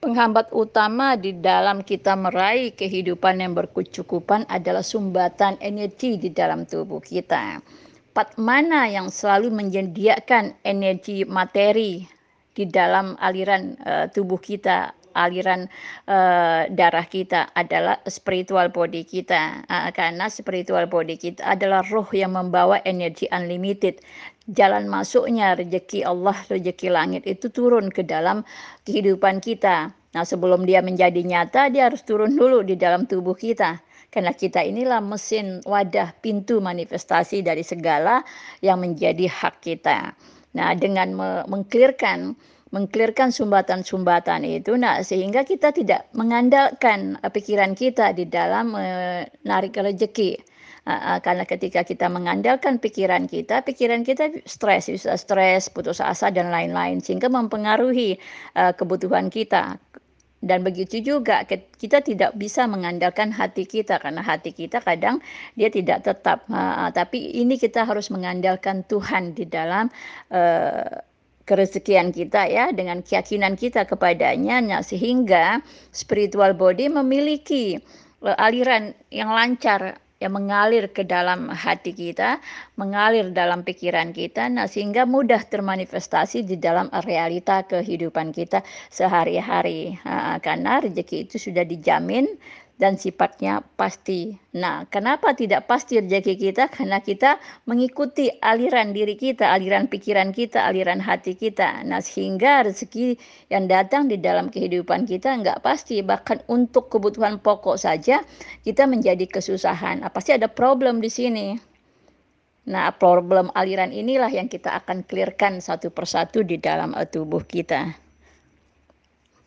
Penghambat utama di dalam kita meraih kehidupan yang berkecukupan adalah sumbatan energi di dalam tubuh kita. Part mana yang selalu menyediakan energi materi di dalam aliran tubuh kita, aliran darah kita adalah spiritual body kita. Karena spiritual body kita adalah roh yang membawa energi unlimited. Jalan masuknya rezeki Allah, rezeki langit itu turun ke dalam kehidupan kita. Nah, sebelum dia menjadi nyata, dia harus turun dulu di dalam tubuh kita. Karena kita inilah mesin, wadah, pintu manifestasi dari segala yang menjadi hak kita. Nah, dengan mengklirkan sumbatan-sumbatan itu, nah sehingga kita tidak mengandalkan pikiran kita di dalam menarik rezeki. Karena ketika kita mengandalkan pikiran kita stres, bisa stres, putus asa dan lain-lain, sehingga mempengaruhi kebutuhan kita. Dan begitu juga kita tidak bisa mengandalkan hati kita, karena hati kita kadang dia tidak tetap. Tapi ini kita harus mengandalkan Tuhan di dalam kerezekian kita ya, dengan keyakinan kita kepadanya. Nah, sehingga spiritual body memiliki aliran yang lancar yang mengalir ke dalam hati kita, mengalir dalam pikiran kita, nah sehingga mudah termanifestasi di dalam realita kehidupan kita sehari-hari. Karena rezeki itu sudah dijamin dan sifatnya pasti. Nah, kenapa tidak pasti rezeki kita? Karena kita mengikuti aliran diri kita, aliran pikiran kita, aliran hati kita. Nah, sehingga rezeki yang datang di dalam kehidupan kita nggak pasti. Bahkan untuk kebutuhan pokok saja kita menjadi kesusahan. Pasti ada problem di sini. Nah, problem aliran inilah yang kita akan clearkan satu persatu di dalam tubuh kita.